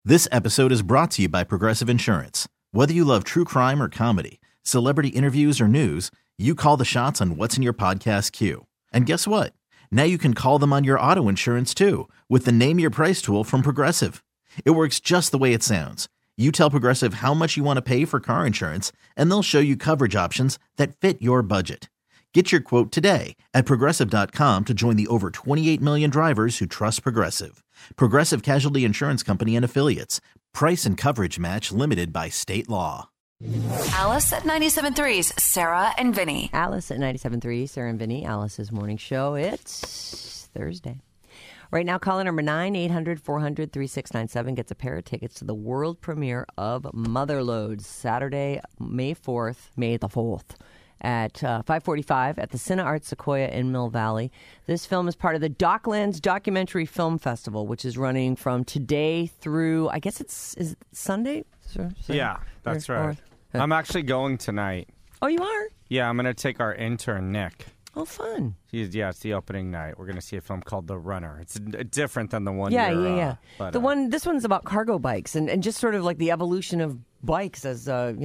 This episode is brought to you by Progressive Insurance. Whether you love true crime or comedy, celebrity interviews or news, you call the shots on what's in your podcast queue. And guess what? Now you can call them on your auto insurance too with the Name Your Price tool from Progressive. It works just the way it sounds. You tell Progressive how much you want to pay for car insurance, and they'll show you coverage options that fit your budget. Get your quote today at Progressive.com to join the over 28 million drivers who trust Progressive. Progressive Casualty Insurance Company and Affiliates. Price and coverage match limited by state law. Alice at 97.3's Sarah and Vinny. Alice at 97.3, Sarah and Vinny, Alice's morning show. It's Thursday. Right now, caller number 9-800-400-3697 gets a pair of tickets to the world premiere of Motherload, Saturday, May the 4th. At 5:45 at the Cineart Sequoia in Mill Valley. This film is part of the Docklands Documentary Film Festival, which is running from today through, I guess is it Sunday? Yeah, that's right. I'm actually going tonight. Oh, you are? Yeah, I'm going to take our intern, Nick. Oh, fun. It's the opening night. We're going to see a film called The Runner. It's different than the one. Yeah. But, this one's about cargo bikes and just sort of like the evolution of bikes as, as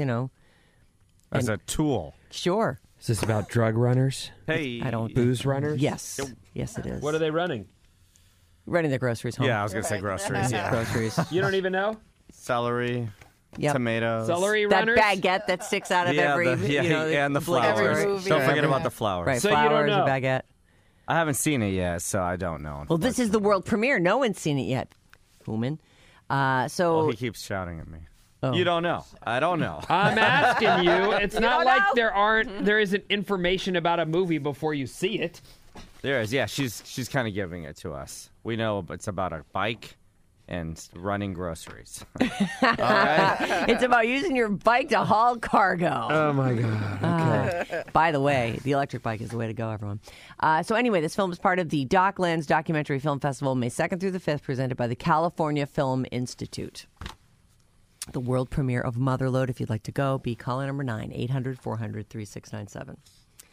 a tool. Sure. Is this about drug runners? Hey. I don't. Booze runners? Yes. Yes, it is. What are they running? Running the groceries home. Yeah, I was going to say groceries. Yeah. Groceries. You don't even know? Celery, Yep. tomatoes. Celery That runners? baguette that sticks out of every, and the flowers. every movie. Don't forget about the flowers. Right, So you don't flowers, know. a baguette. I haven't seen it yet, so I don't know. Well, this is the world premiere. No one's seen it yet, Human. Well, he keeps shouting at me. Oh. You don't know. I don't know. I'm asking you. It's not don't like know? there isn't information about a movie before you see it. There is. Yeah, she's kind of giving it to us. We know it's about a bike and running groceries. All right? It's about using your bike to haul cargo. Oh, my God. Okay. By the way, the electric bike is the way to go, everyone. So anyway, this film is part of the Docklands Documentary Film Festival, May 2nd through the 5th, presented by the California Film Institute. The world premiere of Motherload. If you'd like to go, be caller number 9-800-400-3697.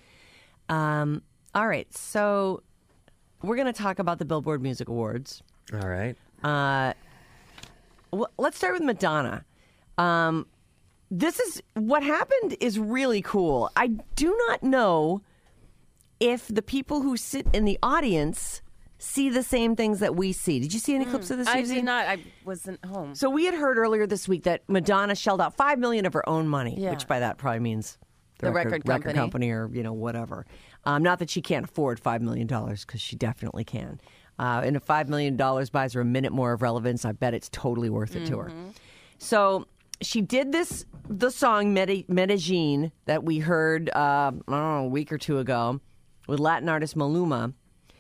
All right, so we're going to talk about the Billboard Music Awards. All right. Well, let's start with Madonna. What happened is really cool. I do not know if the people who sit in the audience see the same things that we see. Did you see any clips of this? I Susie? did not. I wasn't home. So we had heard earlier this week that Madonna shelled out $5 million of her own money, Yeah. which by that probably means The record company or whatever. Not that she can't afford $5 million, because she definitely can. And if $5 million buys her a minute more of relevance, I bet it's totally worth it to her. So she did the song Medellin that we heard I don't know, a week or two ago with Latin artist Maluma.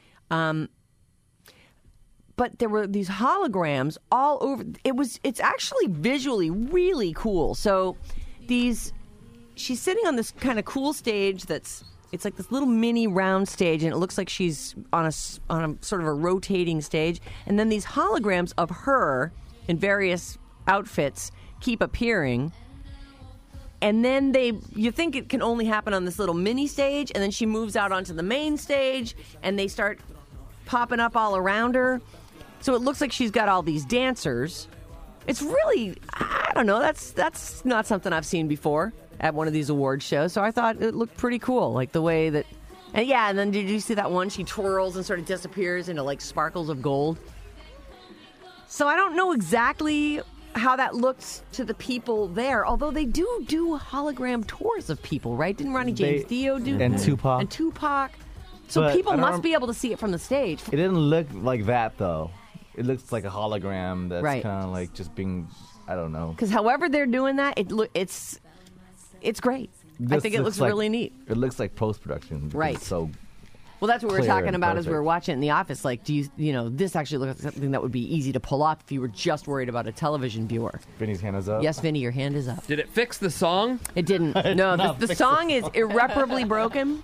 But there were these holograms all over. It's actually visually really cool. So she's sitting on this kind of cool stage it's like this little mini round stage, and it looks like she's on a sort of a rotating stage. And then these holograms of her in various outfits keep appearing. And then you think it can only happen on this little mini stage, and then she moves out onto the main stage, and they start popping up all around her. So it looks like she's got all these dancers. It's really, I don't know, that's not something I've seen before at one of these award shows. So I thought it looked pretty cool, like the way that, and then did you see that one? She twirls and sort of disappears into like sparkles of gold. So I don't know exactly how that looks to the people there, although they do hologram tours of people, right? Didn't Ronnie James Dio do that? And Tupac. And Tupac. So But people I don't must be able to see it from the stage. It didn't look like that, though. It looks like a hologram that's Right. kind of like just being, I don't know. Because however they're doing that, it's great. I think it looks like, really neat. It looks like post-production. because Right. It's so Well, that's what we were clear talking and about as we were perfect. watching it in the office. Like, this actually looks like something that would be easy to pull off if you were just worried about a televion viewer. Vinny's hand is up. Yes, Vinny, your hand is up. Did it fix the song? It didn't. No, the song is irreparably broken.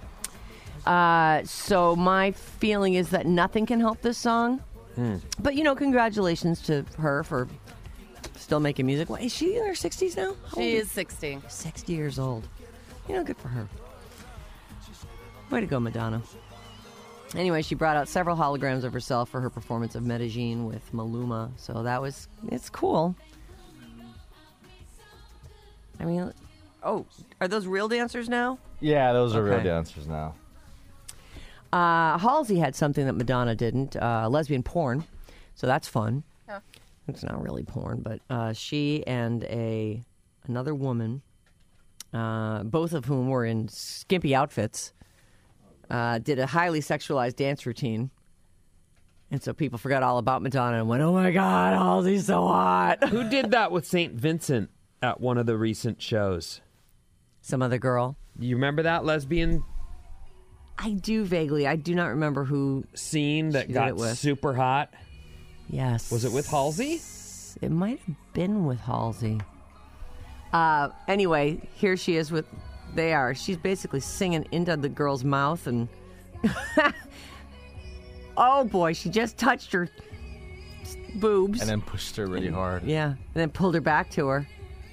So my feeling is that nothing can help this song. But, congratulations to her for still making music. What, is she in her 60s now? How old She is 60. 60 years old. Good for her. Way to go, Madonna. Anyway, she brought out several holograms of herself for her performance of Medellin with Maluma. So it's cool. I mean, are those real dancers now? Yeah, those are real Okay. dancers now. Halsey had something that Madonna didn't, lesbian porn. So that's fun. Yeah. It's not really porn, but she and another woman, both of whom were in skimpy outfits, did a highly sexualized dance routine. And so people forgot all about Madonna and went, oh my God, Halsey's so hot. Who did that with St. Vincent at one of the recent shows? Some other girl. You remember that lesbian I do vaguely. I do not remember who. scene that She did got it with. super hot? Yes. Was it with Halsey? It might have been with Halsey. Anyway, here she is with. She's basically singing into the girl's mouth, and oh boy, she just touched her boobs. And then pushed her really hard. Yeah, and then pulled her back to her.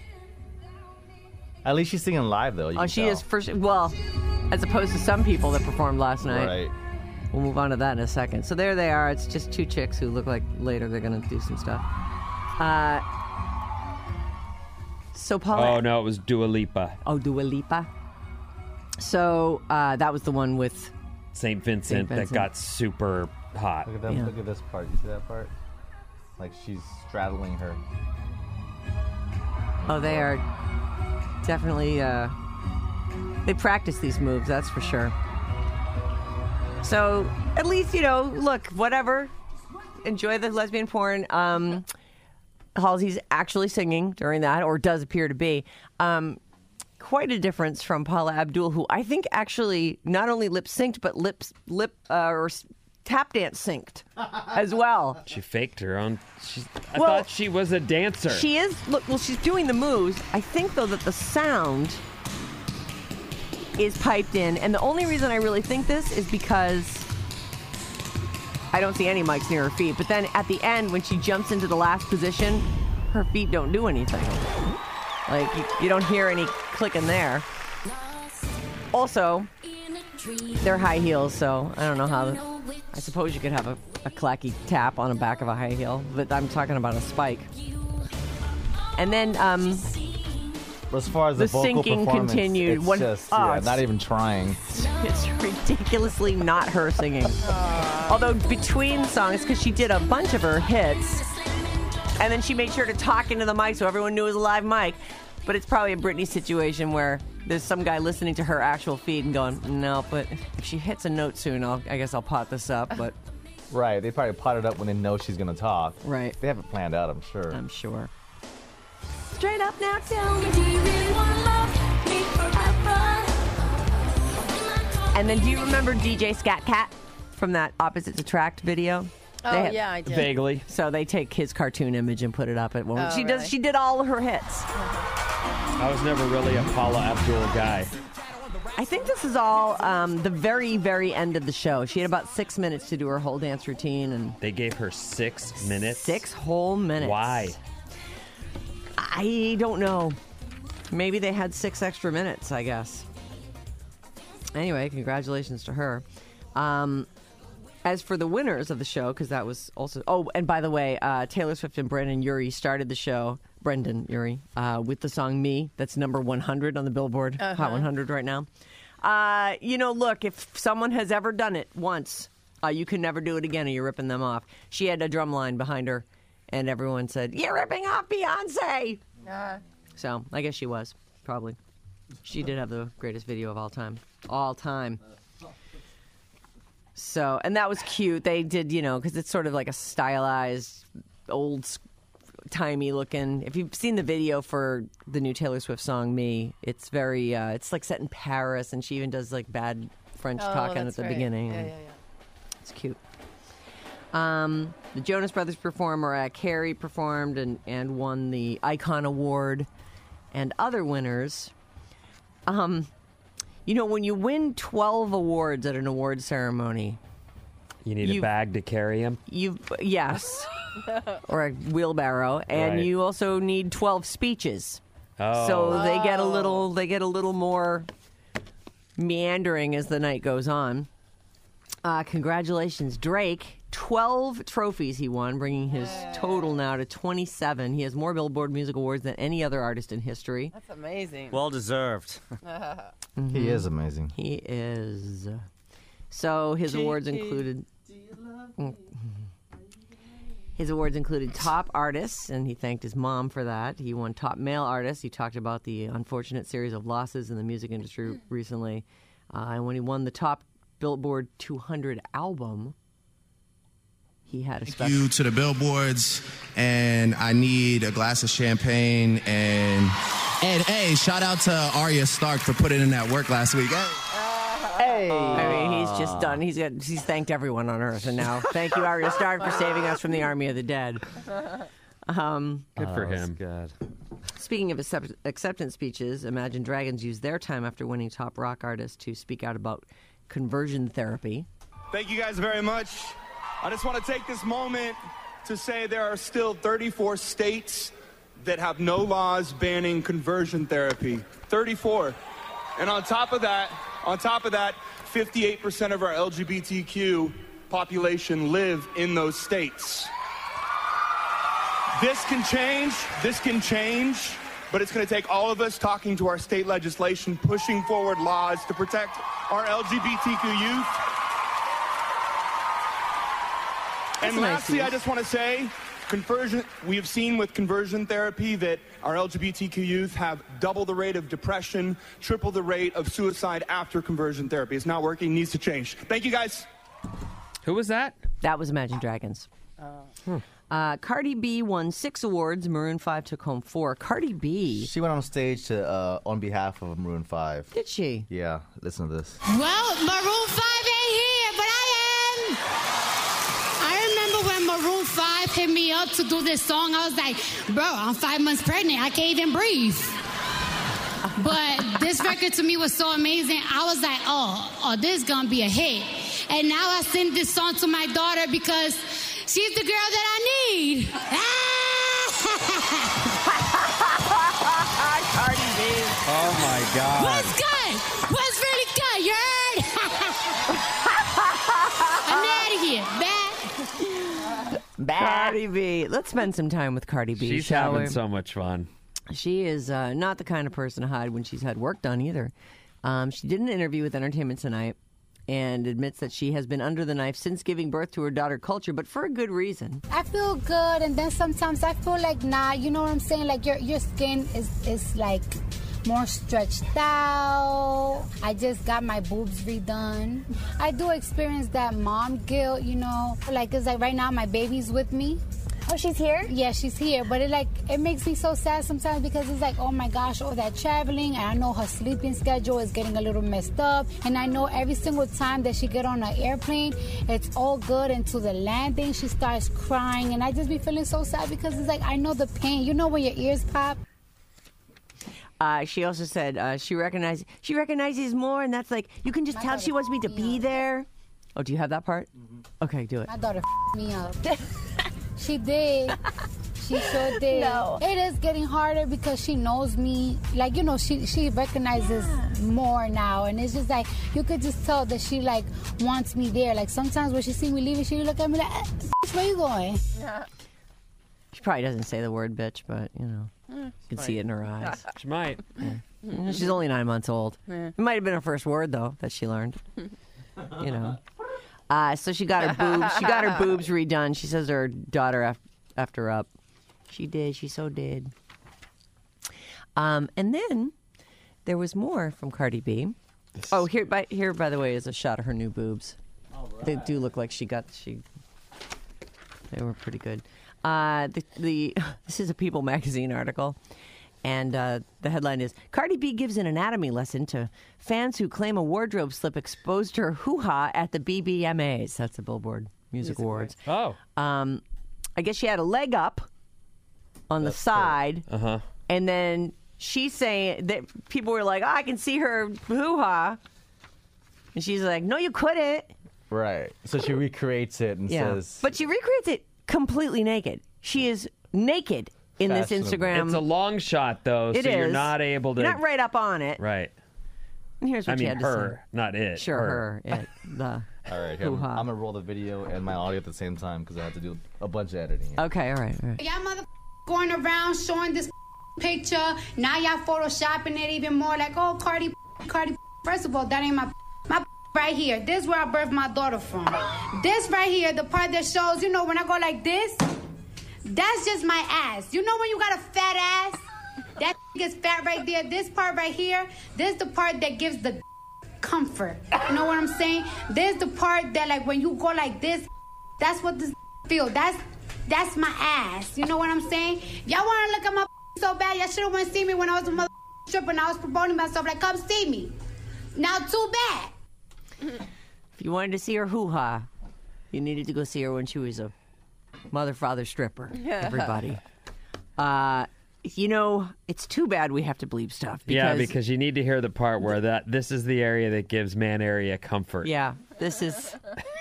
At least she's singing live, though. You can She tell. is first. Well, as opposed to some people that performed last night. Right. We'll move on to that in a second. So there they are. It's just two chicks who look like later they're going to do some stuff. So Paula. Oh, no, it was Dua Lipa. Oh, Dua Lipa. So that was the one with. St. Vincent that Vincent. got super hot. Look at them. Yeah. Look at this part. You see that part? Like she's straddling her. Oh, they are definitely. They practice these moves, that's for sure. So at least, look, whatever. Enjoy the lesbian porn. Halsey's actually singing during that, or does appear to be. Quite a difference from Paula Abdul, who I think actually not only lip synced, but tap dance synced as well. She faked her own. I Well, thought she was a dancer. She is. Look, well, she's doing the moves. I think though that the sound is piped in, and the only reason I really think this is because I don't see any mics near her feet. But then at the end, when she jumps into the last position, her feet don't do anything. Like you don't hear any clicking there. Also, they're high heels, so I don't know how. I suppose you could have a clacky tap on the back of a high heel, but I'm talking about a spike. And then As far as the vocal sinking performance, continued. it's One- just oh, yeah, it's- not even trying. it's ridiculously not her singing. Although between songs, because she did a bunch of her hits, and then she made sure to talk into the mic so everyone knew it was a live mic. But it's probably a Britney situation where there's some guy listening to her actual feed and going, no, but if she hits a note soon, I guess I'll pot this up. But Right. They probably pot it up when they know she's gonna talk. right, They have it planned out, I'm sure. I'm sure. Straight up now, tell me. And then do you remember DJ Scat Cat from that Opposites Attract video? Oh, yeah, I did. Vaguely. So they take his cartoon image and put it up at one. Oh, She really? She did all of her hits. I was never really a Paula Abdul guy. I think this is all the very, very end of the show. She had about 6 minutes to do her whole dance routine, and They gave her 6 minutes. 6 whole minutes. Why? I don't know. Maybe they had 6 extra minutes, I guess. Anyway, congratulations to her. As for the winners of the show, because that was also... Oh, and by the way, Taylor Swift and Brendan Urie started the show, Brendan Urie, with the song Me. That's number 100 on the Billboard Hot 100 right now. Look, if someone has ever done it once, you can never do it again, or you're ripping them off. She had a drum line behind her, and everyone said, you're ripping off Beyonce! So, I guess she was, probably. She did have the greatest video of all time. All time. So, and that was cute. They did, because it's sort of like a stylized, old-timey looking. If you've seen the video for the new Taylor Swift song, Me, it's very, it's like set in Paris, and she even does like bad French talking at that's the right. beginning. Yeah, and yeah, yeah. It's cute. The Jonas Brothers performed, Mariah Carey performed and won the Icon Award, and other winners. When you win 12 awards at an award ceremony, You need a bag to carry him? yes, or a wheelbarrow, and Right. you also need 12 speeches. Oh. So they get a little more meandering as the night goes on. Congratulations, Drake. 12 trophies he won, bringing his total now to 27. He has more Billboard Music Awards than any other artist in history. That's amazing. Well deserved. He is amazing. He is. So his awards included... His awards included Top Artist, and he thanked his mom for that. He won Top Male Artist. He talked about the unfortunate series of losses in the music industry recently. And when he won the Top Billboard 200 album, he had a Thank special... you to the billboards, and I need a glass of champagne. And hey, shout out to Arya Stark for putting in that work last week. Hey. I mean, he's just done. He's thanked everyone on Earth, and now thank you, Arya Stark, for saving us from the army of the dead. Good for him. Good. Speaking of acceptance speeches, Imagine Dragons used their time after winning Top Rock Artist to speak out about conversion therapy. Thank you guys very much. I just want to take this moment to say there are still 34 states that have no laws banning conversion therapy. 34. And on top of that, 58% of our LGBTQ population live in those states. This can change, but it's going to take all of us talking to our state legislation, pushing forward laws to protect our LGBTQ youth. And lastly, I just want to say, we have seen with conversion therapy that our LGBTQ youth have double the rate of depression, triple the rate of suicide after conversion therapy. It's not working, needs to change. Thank you, guys. Who was that? That was Imagine Dragons. Cardi B won 6 awards. Maroon 5 took home 4. Cardi B. She went on stage to on behalf of Maroon 5. Did she? Yeah, listen to this. Well, Maroon 5 ain't here, but I am. I remember when Maroon 5 hit me up to do this song. I was like, bro, I'm 5 months pregnant. I can't even breathe. But this record to me was so amazing. I was like, oh, this is going to be a hit. And now I sing this song to my daughter because she's the girl that I need. Cardi B. Oh, my God. What's good? What's really good? You heard? I'm out of here. Bye. Cardi B. Let's spend some time with Cardi B, She's shall having we? so much fun. She is not the kind of person to hide when she's had work done either. She did an interview with Entertainment Tonight and admits that she has been under the knife since giving birth to her daughter Culture, but for a good reason. I feel good, and then sometimes I feel like, nah, you know what I'm saying? Like your skin is like more stretched out. I just got my boobs redone. I do experience that mom guilt, you know? Like, it's like right now my baby's with me. Oh, she's here? Yeah, she's here. But it makes me so sad sometimes because it's like, oh my gosh, all that traveling. And I know her sleeping schedule is getting a little messed up. And I know every single time that she get on an airplane, it's all good until the landing. She starts crying. And I just be feeling so sad because it's like, I know the pain. You know when your ears pop? She also said she recognizes more, and that's like, you can just tell she wants me to be there. Oh, do you have that part? Mm-hmm. Okay, do it. My daughter me up. She did. She sure did. No. It is getting harder because she knows me. Like, you know, she recognizes more now. And it's just like, you could just tell that she, like, wants me there. Like, sometimes when she see me leaving, she look at me like, where you going? Yeah. She probably doesn't say the word bitch, but, you know, you can see it in her eyes. She might. Yeah. She's only 9 months old. Yeah. It might have been her first word, though, that she learned. You know. So she got her boobs. She got her boobs redone. She says her daughter effed her up. She did. She so did. And then there was more from Cardi B. Oh, here by the way is a shot of her new boobs. Right. They do look like they were pretty good. This is a People magazine article. And the headline is, Cardi B gives an anatomy lesson to fans who claim a wardrobe slip exposed her hoo-ha at the BBMAs. That's the Billboard Music Awards. Oh. I guess she had a leg up on the side. Cool. Uh-huh. And then she's saying that people were like, oh, I can see her hoo-ha. And she's like, no, you couldn't. Right. So she recreates it and says... But she recreates it completely naked. She is naked in this Instagram. It's a long shot, though, so you're not able to... You're not right up on it. Right. And here's what she had to say. her, not it. Sure, her. It. All right, here, I'm Hoo-ha. going to roll the video and my audio at the same time because I have to do a bunch of editing. Here. Okay, all right. Y'all mother going around showing this picture. Now y'all photoshopping it even more. Like, oh, Cardi. First of all, that ain't my right here. This is where I birthed my daughter from. This right here, the part that shows, when I go like this, that's just my ass. You know when you got a fat ass? That gets fat right there. This part right here, this is the part that gives the comfort. You know what I'm saying? This is the part that, like, when you go like this, that's what this feel. That's my ass. You know what I'm saying? Y'all want to look at my so bad. Y'all should have went see me when I was a mother stripper and I was promoting myself. Like, come see me. Now, too bad. If you wanted to see her hoo-ha, you needed to go see her when she was a mother-father stripper, everybody. It's too bad we have to bleep stuff. Because you need to hear the part where this is the area that gives man area comfort. Yeah, this is...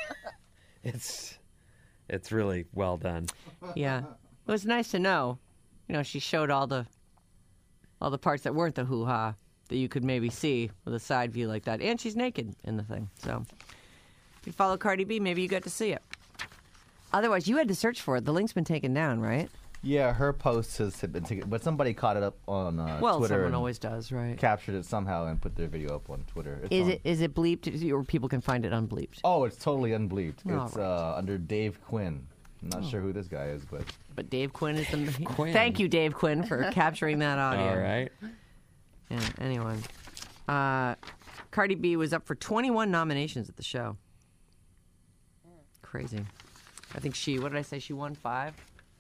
It's really well done. Yeah. It was nice to know. She showed all the parts that weren't the hoo-ha that you could maybe see with a side view like that. And she's naked in the thing. So if you follow Cardi B, maybe you got to see it. Otherwise, you had to search for it. The link's been taken down, right? Yeah, her posts have been taken, but somebody caught it up on well, Twitter. Someone always does, right? Captured it somehow and put their video up on Twitter. Is it bleeped, or people can find it unbleeped? Oh, it's totally unbleeped. It's right. Under Dave Quinn. I'm not sure who this guy is, but Dave Quinn is the Quinn. Thank you, Dave Quinn, for capturing that audio. All right. Yeah. Anyway, Cardi B was up for 21 nominations at the show. Crazy. I think what did I say? She won 5?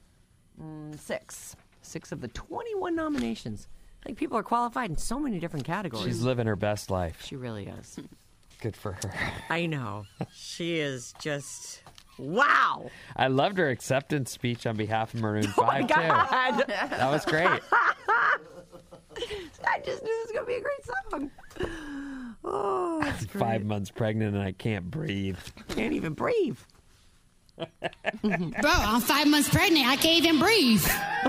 6. 6 of the 21 nominations. I think people are qualified in so many different categories. She's living her best life. She really is. Good for her. I know. She is just... Wow. I loved her acceptance speech on behalf of Maroon 5, oh my God. too. That was great. I just knew this was going to be a great song. Oh, that's great. 5 months pregnant and I can't breathe. Can't even breathe. Bro, I'm 5 months pregnant. I can't even breathe.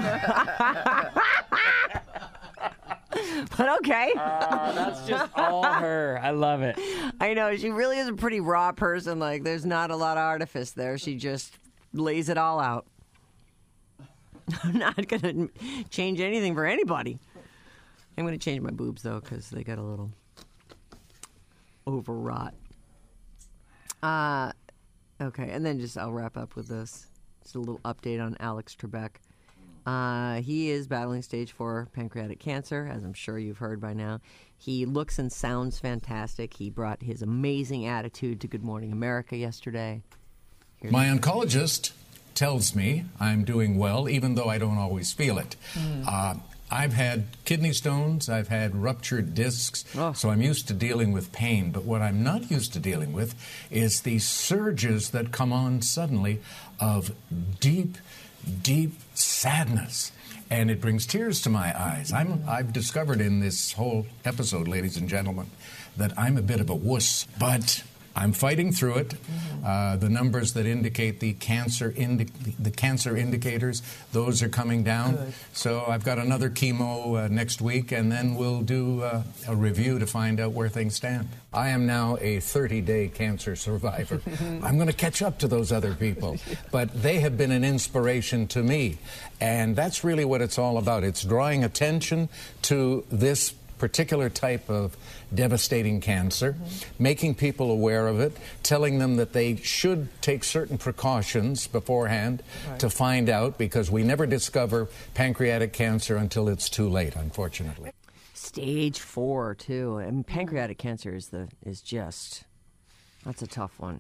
But okay. That's just all her. I love it. I know. She really is a pretty raw person. Like, there's not a lot of artifice there. She just lays it all out. I'm not going to change anything for anybody. I'm going to change my boobs, though, because they got a little overwrought. Okay, and then I'll wrap up with this. Just a little update on Alex Trebek. He is battling stage 4 pancreatic cancer, as I'm sure you've heard by now. He looks and sounds fantastic. He brought his amazing attitude to Good Morning America yesterday. My oncologist tells me I'm doing well, even though I don't always feel it. I've had kidney stones, I've had ruptured discs, so I'm used to dealing with pain. But what I'm not used to dealing with is these surges that come on suddenly of deep, deep sadness. And it brings tears to my eyes. I've discovered in this whole episode, ladies and gentlemen, that I'm a bit of a wuss. But I'm fighting through it. The numbers that indicate the cancer indicators, those are coming down. Good. So I've got another chemo next week, and then we'll do a review to find out where things stand. I am now a 30-day cancer survivor. I'm going to catch up to those other people. But they have been an inspiration to me. And that's really what it's all about. It's drawing attention to this particular type of devastating cancer, making people aware of it, telling them that they should take certain precautions beforehand to find out, because we never discover pancreatic cancer until it's too late, unfortunately. Stage 4, too. And pancreatic cancer is just... That's a tough one.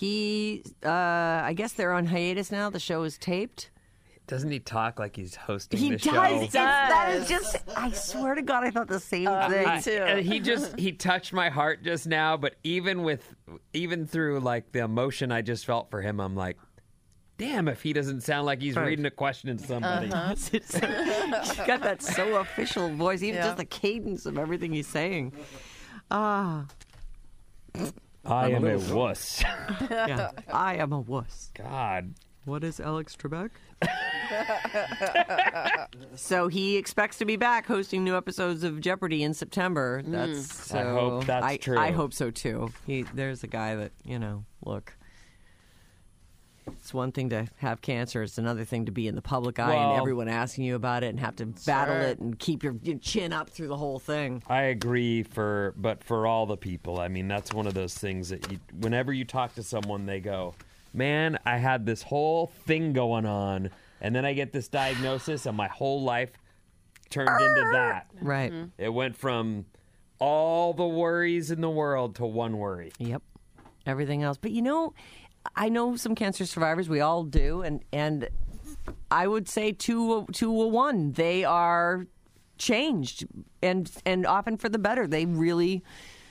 I guess they're on hiatus now. The show is taped. Doesn't he talk like he's hosting the show? He does. That is just, I swear to God, I thought the same thing, too. He touched my heart just now, but even through, like, the emotion I just felt for him, I'm like, damn, if he doesn't sound like he's reading a question to somebody. He's got that so official voice, even just the cadence of everything he's saying. I am a wuss. Yeah, I am a wuss. God. What is Alex Trebek? So he expects to be back hosting new episodes of Jeopardy in September. I hope that's true. I hope so too. There's a guy that look, it's one thing to have cancer. It's another thing to be in the public eye Well, and everyone asking you about it and have to battle it and keep your chin up through the whole thing. I agree but for all the people, I mean, that's one of those things that whenever you talk to someone, they go, man, I had this whole thing going on, and then I get this diagnosis, and my whole life turned into that. Right. It went from all the worries in the world to one worry. Yep. Everything else. But I know some cancer survivors. We all do. And I would say to a one, they are changed and often for the better. They really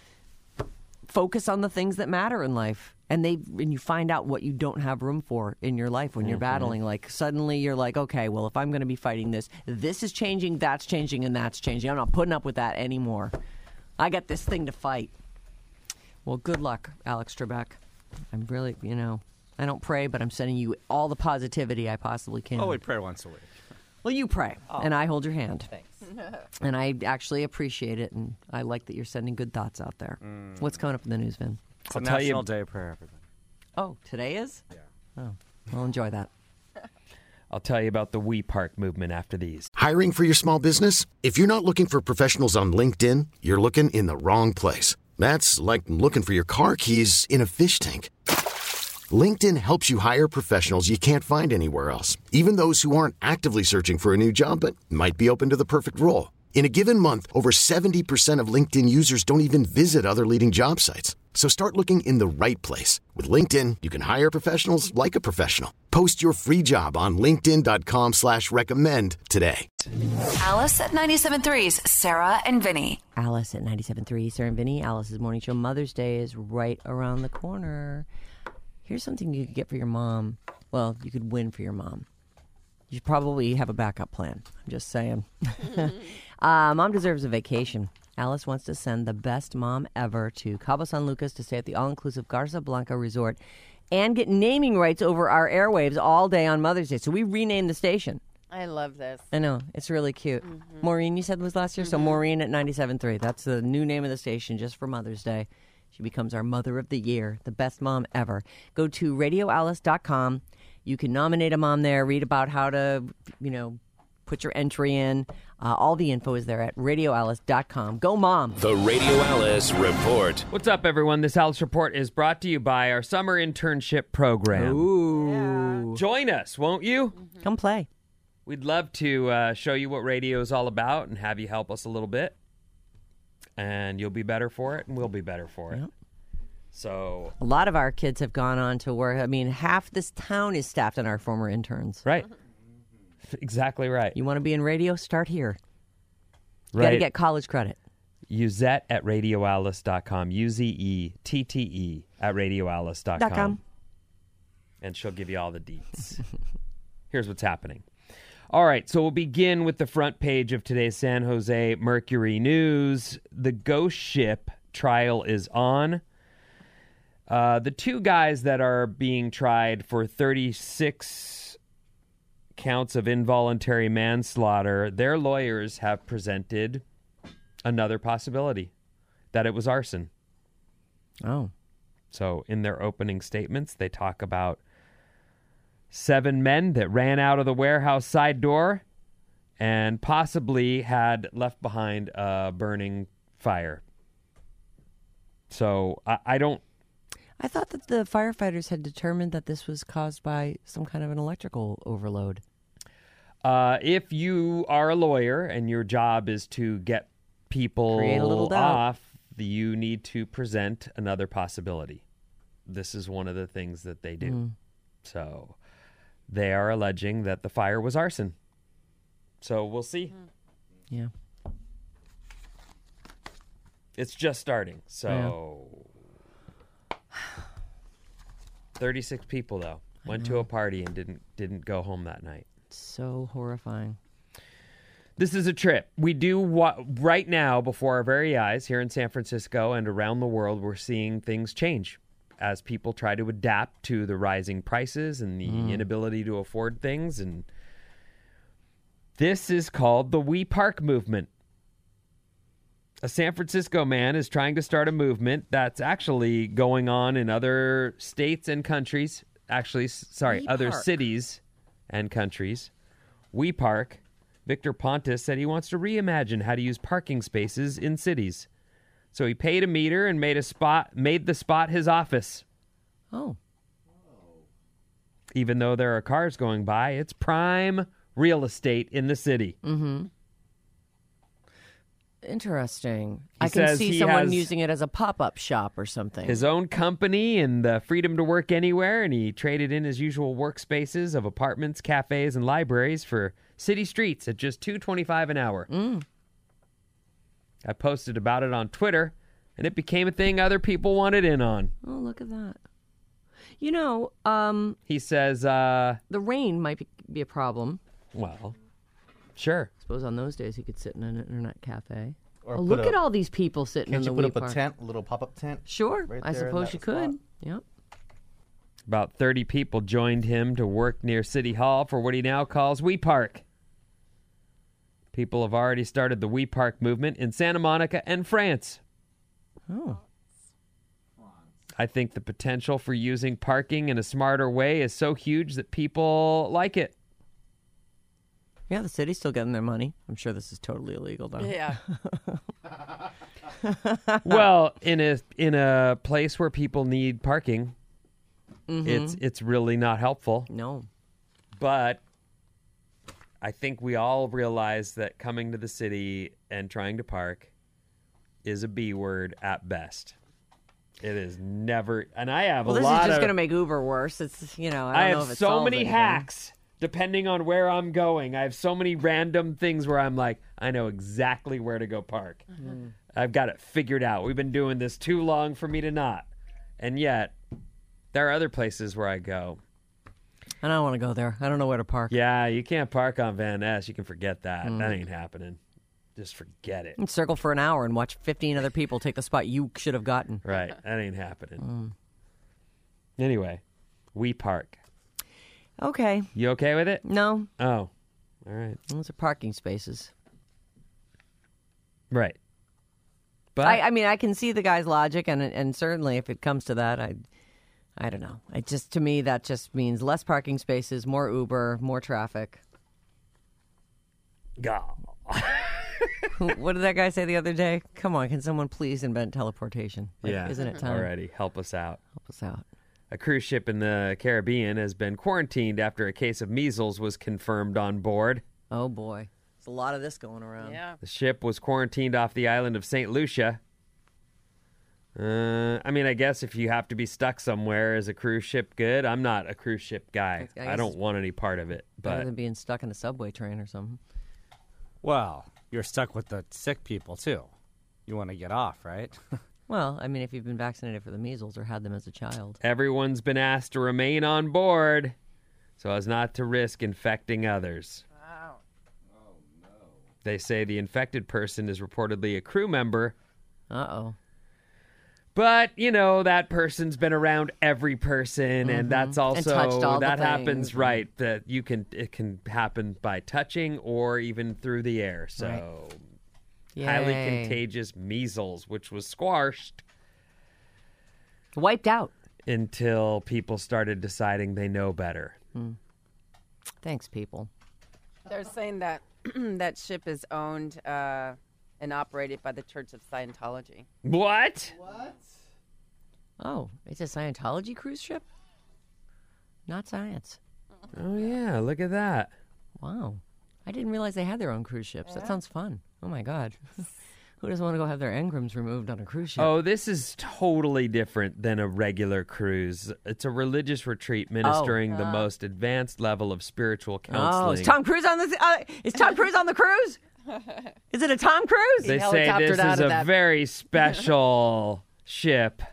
focus on the things that matter in life. And you find out what you don't have room for in your life when you're battling. Like suddenly you're like, okay, well, if I'm going to be fighting this is changing, that's changing, and that's changing. I'm not putting up with that anymore. I got this thing to fight. Well, good luck, Alex Trebek. I'm really, I don't pray, but I'm sending you all the positivity I possibly can. Oh, we pray once a week. Well, you pray, and I hold your hand. Thanks. And I actually appreciate it, and I like that you're sending good thoughts out there. What's coming up in the news, Vin? It's a National Day of Prayer, everybody. Oh, today is? Yeah. Oh, well, enjoy that. I'll tell you about the We Park movement after these. Hiring for your small business? If you're not looking for professionals on LinkedIn, you're looking in the wrong place. That's like looking for your car keys in a fish tank. LinkedIn helps you hire professionals you can't find anywhere else, even those who aren't actively searching for a new job but might be open to the perfect role. In a given month, over 70% of LinkedIn users don't even visit other leading job sites. So start looking in the right place. With LinkedIn, you can hire professionals like a professional. Post your free job on linkedin.com/recommend today. Alice at 97.3's Sarah and Vinny. Alice at 97.3, Sarah and Vinny. Alice's morning show. Mother's Day is right around the corner. Here's something you could get for your mom. Well, you could win for your mom. You should probably have a backup plan. I'm just saying. Mom deserves a vacation. Alice wants to send the best mom ever to Cabo San Lucas to stay at the all-inclusive Garza Blanca Resort and get naming rights over our airwaves all day on Mother's Day. So we renamed the station. I love this. I know. It's really cute. Maureen, you said was last year? So Maureen at 97.3. That's the new name of the station just for Mother's Day. She becomes our Mother of the Year, the best mom ever. Go to radioalice.com. You can nominate a mom there, read about how to, put your entry in. All the info is there at radioalice.com. Go, Mom. The Radio Alice Report. What's up, everyone? This Alice Report is brought to you by our summer internship program. Ooh. Join us, won't you? Come play. We'd love to show you what radio is all about and have you help us a little bit. And you'll be better for it, and we'll be better for it. Yep. So a lot of our kids have gone on to work. I mean, half this town is staffed on our former interns. Right. Exactly right. You want to be in radio? Start here. You Right. got to get college credit. Uzette at radioalice.com. UZETTE at radioalice.com. And she'll give you all the deets. Here's what's happening. All right, so we'll begin with the front page of today's San Jose Mercury News. The ghost ship trial is on. The two guys that are being tried for 36 counts of involuntary manslaughter, their lawyers have presented another possibility, that it was arson. Oh. So in their opening statements, they talk about 7 men that ran out of the warehouse side door and possibly had left behind a burning fire. So I don't... I thought that the firefighters had determined that this was caused by some kind of an electrical overload. If you are a lawyer and your job is to get people Create a little doubt. off, you need to present another possibility. This is one of the things that they do. So they are alleging that the fire was arson. So we'll see. Yeah. It's just starting. So 36 people though went to a party and didn't go home that night. So horrifying. This is a trip. We do right now before our very eyes here in San Francisco and around the world. We're seeing things change as people try to adapt to the rising prices and the inability to afford things. And this is called the We Park movement. A San Francisco man is trying to start a movement that's actually going on in other states and countries. Actually, sorry, other cities and countries. We Park. Victor Pontus said he wants to reimagine how to use parking spaces in cities. So he paid a meter and made the spot his office. Oh. Even though there are cars going by, it's prime real estate in the city. Mm-hmm. Interesting. I can see someone using it as a pop-up shop or something. His own company and the freedom to work anywhere, and he traded in his usual workspaces of apartments, cafes, and libraries for city streets at just $2.25 an hour. I posted about it on Twitter, and it became a thing other people wanted in on. Oh, look at that. You know, he says the rain might be a problem. Well, sure. I suppose on those days he could sit in an internet cafe. Or look at all these people sitting in the Can't you Wii put up Park. a tent, a little pop-up tent? Sure, right I there in suppose that you could. spot? Yep. About 30 people joined him to work near City Hall for what he now calls We Park. People have already started the We Park movement in Santa Monica and France. Oh. I think the potential for using parking in a smarter way is so huge that people like it. Yeah, the city's still getting their money. I'm sure this is totally illegal, though. Yeah. Well, in a place where people need parking, it's really not helpful. No. But I think we all realize that coming to the city and trying to park is a B word at best. It is never, and I have a lot of... Well, this is just going to make Uber worse. It's, I don't know if have it so solves many anything. hacks depending on where I'm going. I have so many random things where I'm like, I know exactly where to go park. I've got it figured out. We've been doing this too long for me to not. And yet, there are other places where I go. I don't want to go there. I don't know where to park. Yeah, you can't park on Van Ness. You can forget that. That ain't happening. Just forget it. And circle for an hour and watch 15 other people take the spot you should have gotten. Right. That ain't happening. Anyway, We Park. Okay. You okay with it? No. Oh, all right. Those are parking spaces. Right. But I mean, I can see the guy's logic, and certainly if it comes to that, I don't know. To me, that just means less parking spaces, more Uber, more traffic. God. What did that guy say the other day? Come on, can someone please invent teleportation? Yeah. Isn't it time? Already. Help us out. Help us out. A cruise ship in the Caribbean has been quarantined after a case of measles was confirmed on board. Oh, boy. There's a lot of this going around. Yeah. The ship was quarantined off the island of St. Lucia. I guess if you have to be stuck somewhere, is a cruise ship good? I'm not a cruise ship guy. I don't want any part of it. Better But than being stuck in a subway train or something. Well, you're stuck with the sick people, too. You want to get off, right? Well, I mean, if you've been vaccinated for the measles or had them as a child. everyone's been asked to remain on board so as not to risk infecting others. Wow. They say the infected person is reportedly a crew member. Uh-oh. But, that person's been around every person, and that's also, touched all the that things. happens, right, that it can happen by touching or even through the air. So, highly Yay. contagious measles, which was squashed Wiped out. until people started deciding they know better. Thanks, people. They're saying that that ship is owned and operated by the Church of Scientology. What? Oh, it's a Scientology cruise ship? Not science. Oh, yeah, look at that. Wow. I didn't realize they had their own cruise ships. That sounds fun. Oh, my God. Who doesn't want to go have their engrams removed on a cruise ship? Oh, this is totally different than a regular cruise. It's a religious retreat ministering the most advanced level of spiritual counseling. Oh, is Tom Cruise on the is Tom Cruise on the cruise? Is it a Tom Cruise? They say this is a very special ship.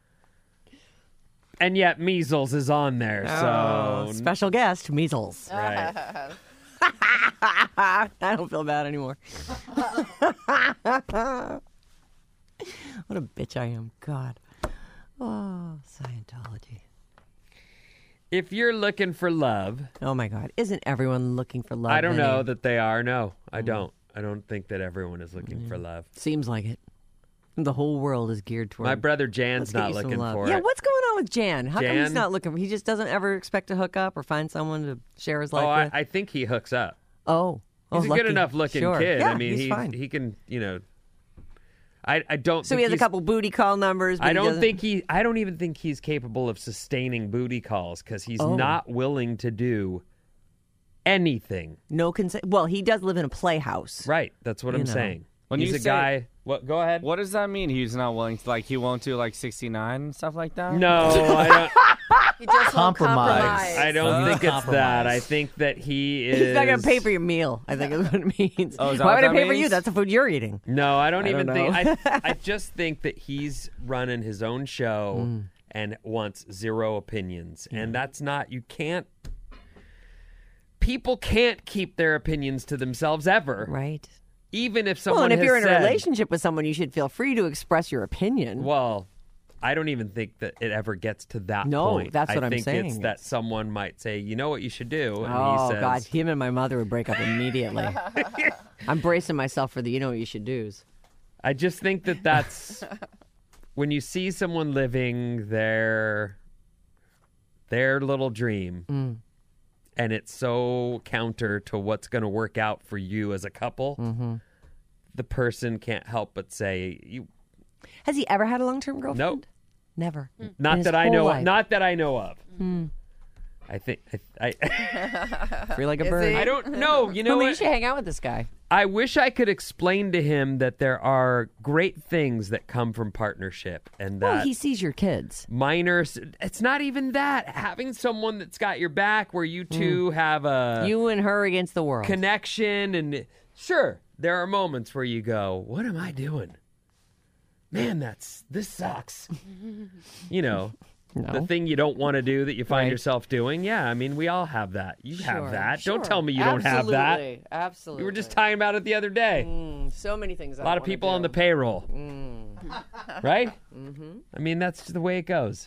And yet measles is on there, so... Special guest, measles. Right. I don't feel bad anymore. What a bitch I am. God. Oh, Scientology. If you're looking for love... Oh, my God. Isn't everyone looking for love? I don't Vinny? know that they are. No, I don't. I don't think that everyone is looking for love. Seems like it. The whole world is geared toward. My brother Jan's Let's get not you some looking love. for Yeah, it. what's going on with Jan? How come he's Jan? not looking? He just doesn't ever expect to hook up or find someone to share his life with. I think he hooks up. Oh, He's a lucky. good enough looking Sure. kid. Yeah, I mean, he's fine. he can, I don't. So think he has a he's- couple booty call numbers. But I don't doesn't... think I don't even think he's capable of sustaining booty calls because he's not willing to do anything. No consent. Well, he does live in a playhouse. Right. That's what I'm saying. When he's you a say- guy. What? Go ahead. What does that mean? He's not willing to, he won't do 69 and stuff like that? No, I don't. He just won't compromise. I don't think it's that. I think that he is. He's not going to pay for your meal, I think is what it means. Oh, is that Why what would I that pay for you? means? That's the food you're eating. No, I don't even don't think. know. I just think that he's running his own show and wants zero opinions. And that's not, you can't. People can't keep their opinions to themselves ever. Right. Even if someone Well, and if has you're in a said- relationship with someone, you should feel free to express your opinion. Well, I don't even think that it ever gets to that No, point. that's what I I'm think saying. it's that someone might say, you know what you should do? And Oh, he says, God. Him and my mother would break up immediately. I'm bracing myself for the you know what you should do's. I just think that that's when you see someone living their little dream and it's so counter to what's going to work out for you as a couple, the person can't help but say, Has he ever had a long-term girlfriend? Nope. Never. Not In his that I whole know. life. Not that I know of. Hmm. I think I Free like a Is bird. he? I don't know. You know Well, you what? should hang out with this guy. I wish I could explain to him that there are great things that come from partnership and that Well, he sees your kids. minors. It's not even that. Having someone that's got your back where you two have a You and her against the world. connection. And sure, there are moments where you go, what am I doing? Man, this sucks. You know, the thing you don't want to do that you find Right. yourself doing. Yeah, I mean, we all have that. You have Sure, that. sure. Don't tell me you don't have that. Absolutely. We were just talking about it the other day. So many things. A lot of people on the payroll. Right? Mm-hmm. I mean, that's the way it goes.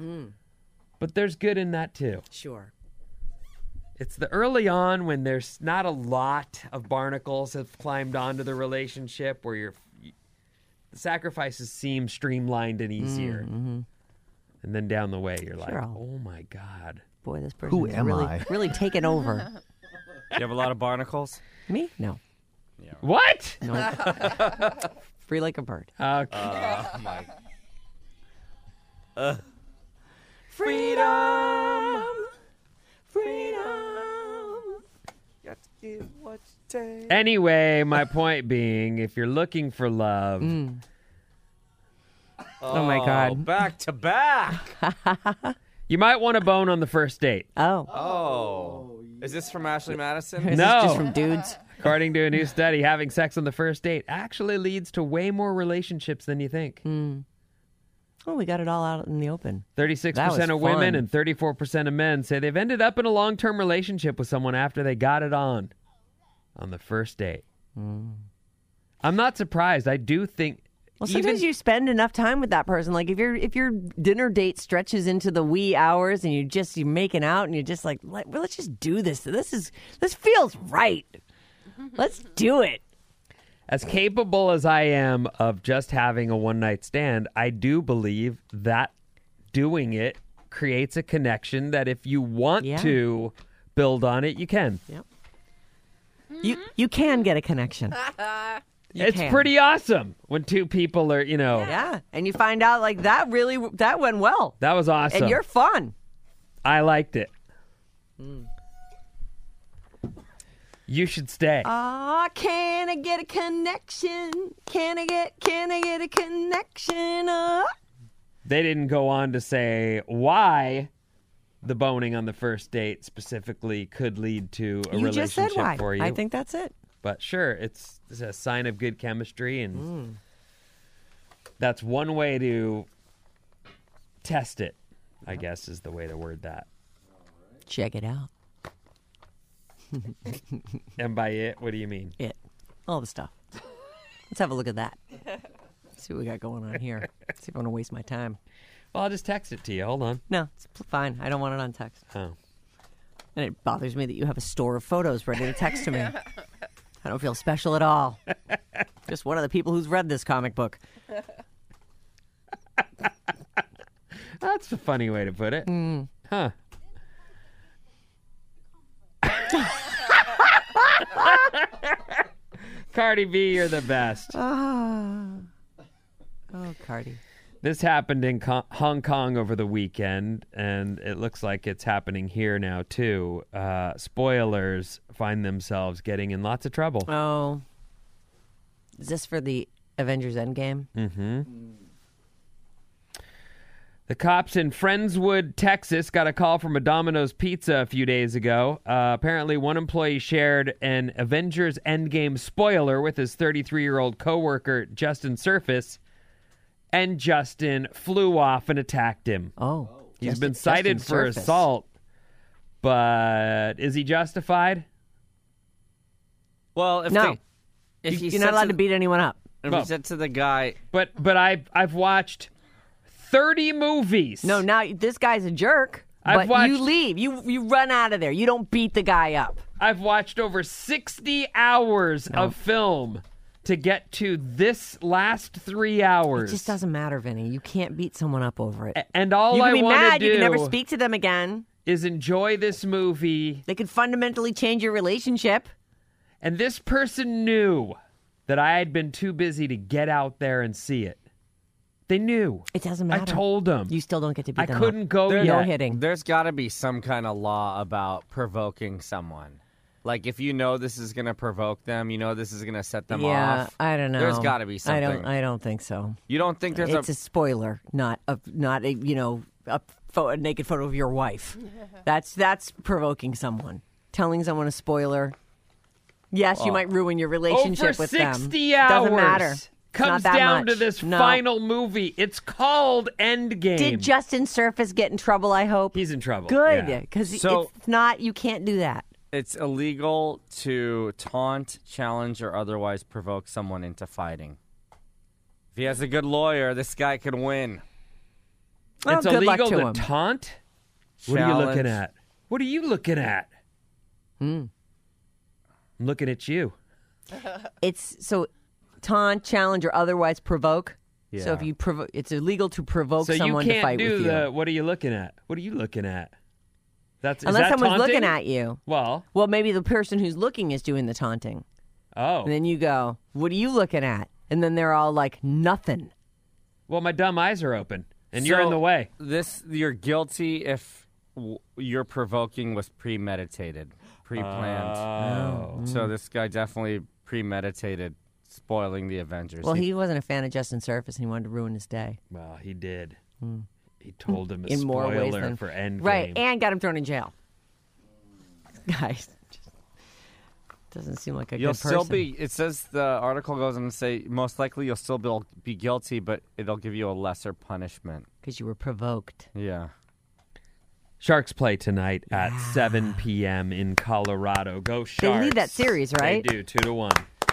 But there's good in that, too. Sure. It's the early on when there's not a lot of barnacles have climbed onto the relationship where the sacrifices seem streamlined and easier. And then down the way, you're like, Sure. oh, my God. Boy, this person Who is am really, I? really taken over. You have a lot of barnacles? Me? No. What? No. Free like a bird. Okay. My. Freedom. Freedom. Got to give what you take. Anyway, my point being, if you're looking for love, Oh, my God. Back to back. you might want to bone on the first date. Oh. Oh. Is this from Ashley Madison? Is No. this just from dudes? According to a new study, having sex on the first date actually leads to way more relationships than you think. Oh, we got it all out in the open. 36% That was of women fun. and 34% of men say they've ended up in a long-term relationship with someone after they got it on the first date. I'm not surprised. I do think Well, sometimes you spend enough time with that person. Like if your dinner date stretches into the wee hours and you're making out and you're just like, well, let's just do this. This feels right. Let's do it. as capable as I am of just having a one-night stand, I do believe that doing it creates a connection that if you want to build on it, you can. Yep. You can get a connection. It's pretty awesome when two people are, Yeah, and you find out like that went well. That was awesome. And you're fun. I liked it. You should stay. Can I get a connection? Can I get a connection? They didn't go on to say why the boning on the first date specifically could lead to a You relationship just said why. for you. I think that's it. But sure, it's a sign of good chemistry, and that's one way to test it, I guess, is the way to word that. Check it out. And by it, what do you mean? It. All the stuff. Let's have a look at that. See what we got going on here. See if I want to waste my time. Well, I'll just text it to you. Hold on. No, it's fine. I don't want it on text. Oh. And it bothers me that you have a store of photos ready to text to me. I don't feel special at all. Just one of the people who's read this comic book. That's a funny way to put it. Huh. Cardi B, you're the best. Oh, Cardi. This happened in Hong Kong over the weekend, and it looks like it's happening here now, too. Spoilers find themselves getting in lots of trouble. Oh. Is this for the Avengers Endgame? Mm-hmm. The cops in Friendswood, Texas, got a call from a Domino's Pizza a few days ago. Apparently, one employee shared an Avengers Endgame spoiler with his 33-year-old coworker, Justin Surface, and Justin flew off and attacked him. Oh. He's been cited for assault, but is he justified? Well, if you're not allowed to beat anyone up. If he said to the guy... But I've watched 30 movies. No, now this guy's a jerk. But you leave. You run out of there. You don't beat the guy up. I've watched over 60 hours of film to get to this last 3 hours. It just doesn't matter, Vinny. You can't beat someone up over it. And all you I can be want mad. to do You can never speak to them again. Is enjoy this movie. They could fundamentally change your relationship. And this person knew that I had been too busy to get out there and see it. They knew. It doesn't matter. I told them. You still don't get to beat them I couldn't up. go yet. No hitting. There's got to be some kind of law about provoking someone. Like, if you know this is going to provoke them, you know this is going to set them off. I don't know. There's got to be something. I don't think so. You don't think there's It's a spoiler, not a naked photo of your wife. That's provoking someone. Telling someone a spoiler. Yes, you might ruin your relationship over with them. 60 hours. Doesn't matter. Comes not that down much. to this No. final movie. It's called Endgame. Did Justin Surface get in trouble, I hope? He's in trouble. Good, Yeah. because So- it's not, you can't do that. It's illegal to taunt, challenge, or otherwise provoke someone into fighting. If he has a good lawyer, this guy can win. Well, It's good luck illegal to to him. taunt? What are you looking at? What are you looking at? I'm looking at you. It's so taunt, challenge, or otherwise provoke. Yeah. So if you provoke, it's illegal to provoke So you someone can't to fight do with the, you. what are you looking at? What are you looking at? Is Unless that someone's taunting? looking at you. Well, maybe the person who's looking is doing the taunting. oh. And then you go, what are you looking at? And then they're all like, nothing. Well, my dumb eyes are open, and you're in the way. You're guilty if your provoking was premeditated, pre-planned. Oh. So this guy definitely premeditated spoiling the Avengers. Well, he wasn't a fan of Justin Surface, and he wanted to ruin his day. Well, he did. He told him a In more ways spoiler than for Endgame. right, and got him thrown in jail. Guys, just doesn't seem like a You'll good person. still be. It says the article goes on to say most likely you'll still be guilty, but it'll give you a lesser punishment because you were provoked. Yeah. Sharks play tonight at 7 p.m. in Colorado. Go Sharks. They lead that series, right? They do, 2-1.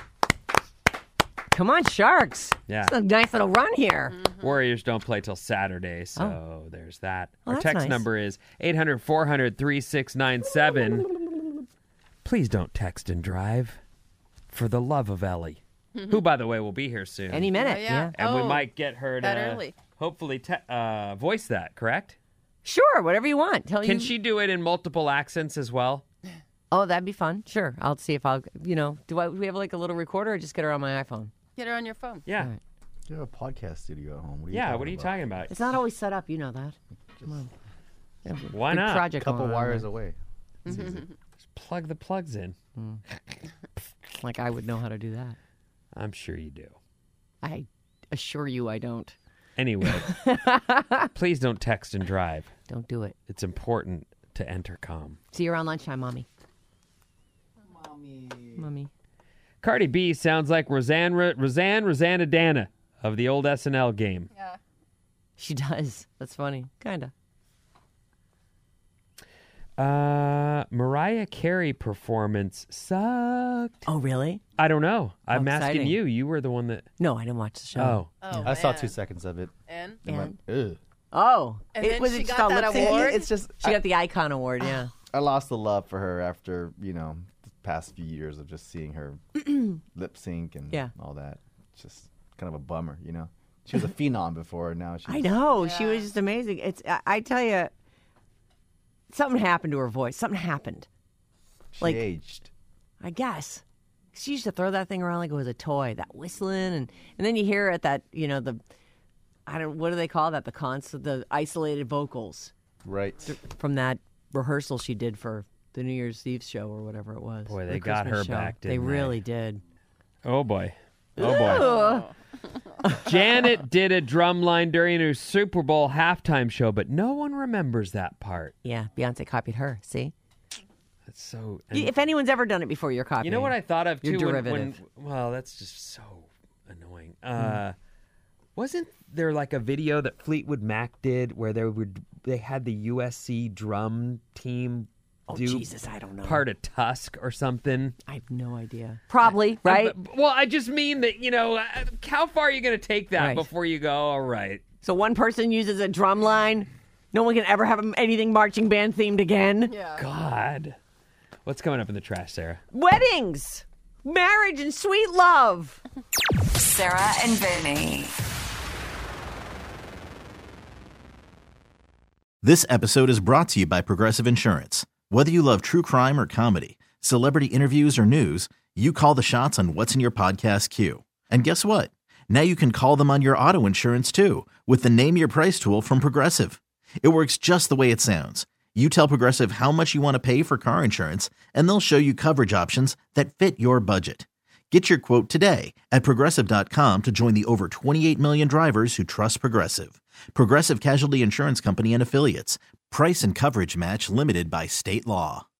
Come on, Sharks. Yeah. It's a nice little run here. Warriors don't play till Saturday, so there's that. Oh, Our that's text nice. number is 800-400-3697. Please don't text and drive. For the love of Ellie. Who, by the way, will be here soon. Any minute, yeah. And we might get her that to early. hopefully voice that, correct? Sure, whatever you want. Can she do it in multiple accents as well? Oh, that'd be fun. Sure. I'll see if do we have like a little recorder or just get her on my iPhone? Get her on your phone. Yeah. Right. You have a podcast studio at home. What are you talking about? It's not always set up. You know that. Come on. Yeah, Why big not? Project A couple going on wires there. away. It's easy. Just plug the plugs in. Like I would know how to do that. I'm sure you do. I assure you I don't. Anyway, please don't text and drive. Don't do it. It's important to enter calm. See you around lunchtime, Mommy. Mommy. Cardi B sounds like Rosanna Dana of the old SNL game. Yeah. She does. That's funny. Kinda. Mariah Carey performance sucked. Oh, really? I don't know. I'm asking exciting. you. You were the one that... No, I didn't watch the show. Oh. I saw 2 seconds of it. And? Went, ugh. Oh. And then she just got all that lip-syncing? award? It's just She got the Icon Award, yeah. I lost the love for her after, past few years of just seeing her lip sync and all that. It's just kind of a bummer, you know. She was a phenom before, now she's... I know. She was just amazing. I tell you, something happened to her voice. Something happened. She aged. I guess. She used to throw that thing around like it was a toy, that whistling. And then you hear at that, you know, what do they call that? The isolated vocals. Right. From that rehearsal she did for the New Year's Eve show or whatever it was. Boy, they got her back, didn't they? They really did. Oh, boy. Oh, boy. Janet did a drum line during her Super Bowl halftime show, but no one remembers that part. Yeah, Beyonce copied her. See? That's so... If anyone's ever done it before, you're copying. You know what I thought of, too? Your derivative. Well, that's just so annoying. Wasn't there like a video that Fleetwood Mac did where they had the USC drum team do Jesus, I don't know. part of Tusk or something? I have no idea. Probably, right? Well, I just mean that, you know, how far are you going to take that before you go, all right? So one person uses a drum line. No one can ever have anything marching band themed again. Yeah. God. What's coming up in the trash, Sarah? Weddings, marriage, and sweet love. Sarah and Vinny. This episode is brought to you by Progressive Insurance. Whether you love true crime or comedy, celebrity interviews or news, you call the shots on what's in your podcast queue. And guess what? Now you can call them on your auto insurance too with the Name Your Price tool from Progressive. It works just the way it sounds. You tell Progressive how much you want to pay for car insurance, and they'll show you coverage options that fit your budget. Get your quote today at Progressive.com to join the over 28 million drivers who trust Progressive. Progressive Casualty Insurance Company and Affiliates. Price and coverage match limited by state law.